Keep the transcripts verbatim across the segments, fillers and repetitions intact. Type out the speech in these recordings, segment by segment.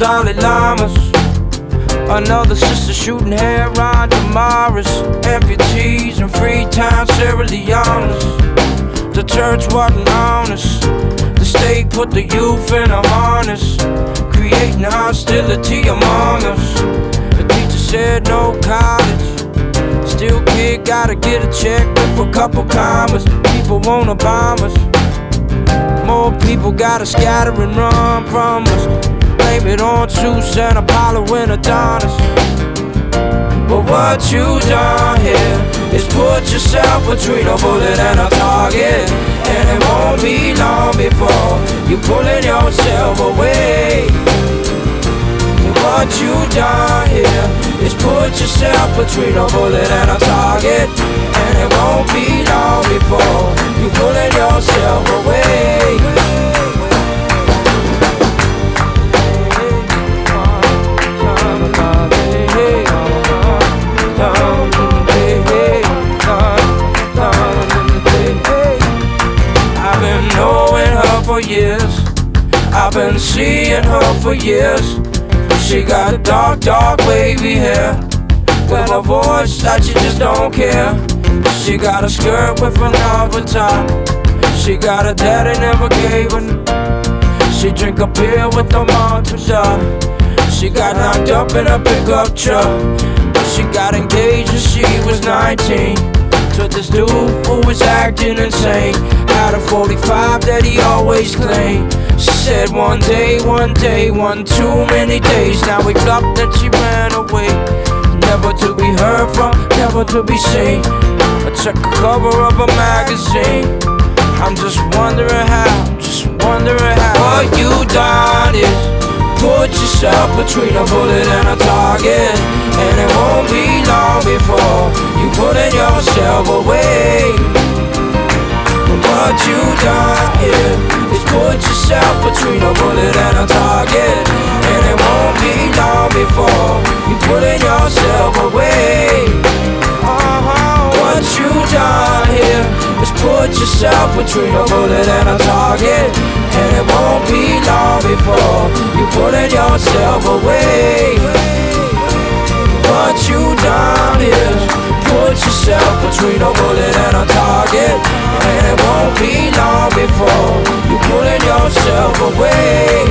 Dalai Lamas. Another sister shooting hair on Damaris. Amputees in Freetown, Sierra Leone's. The church wasn't honest. The state put the youth in a harness, creating hostility among us. The teacher said no college. Still kid gotta get a check with a couple commas. People wanna bomb us. More people gotta scatter and run from us. Blame it on Zeus and Apollo and Adonis. But what you done here is put yourself between a bullet and a target, and it won't be long before you pulling yourself away. What you done here is put yourself between a bullet and a target, and it won't be long before you pulling yourself away. I've been knowing her for years, I've been seeing her for years. She got a dark, dark wavy hair, with a voice that you just don't care. She got a skirt with another top. She got a daddy never gave her. She drink a beer with a mantra. She got knocked up in a pickup truck, but she got engaged when she was nineteen to this dude who was acting insane. Had a forty-five that he always claimed. She said one day, one day, one too many days. Now we up that she ran away, never to be heard from, never to be seen. I check the cover of a magazine. I'm just wondering how, just wondering how. What you done is put yourself between a bullet and a target, and it won't be long before you putting yourself away. What you done here is put yourself between a bullet and a target, and it won't be long before you putting yourself away. Uh-huh. What you done here is put yourself between a bullet and a target, and it won't be long before you putting yourself away. What you done is put yourself between a bullet and a target, and it won't be long before you pulling yourself away.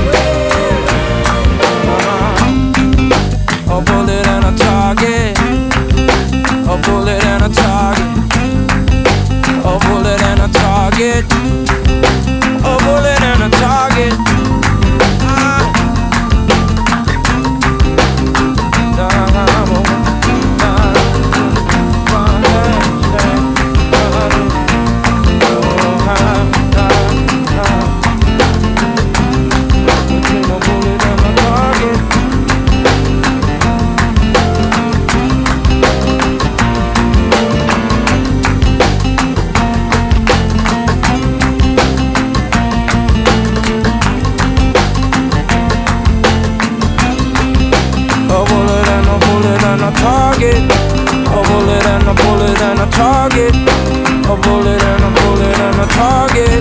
Uh-huh. A bullet and a target, a bullet and a target, a bullet and a target, a bullet and a target. Target, a bullet and a bullet and a target, a bullet and a bullet and a target.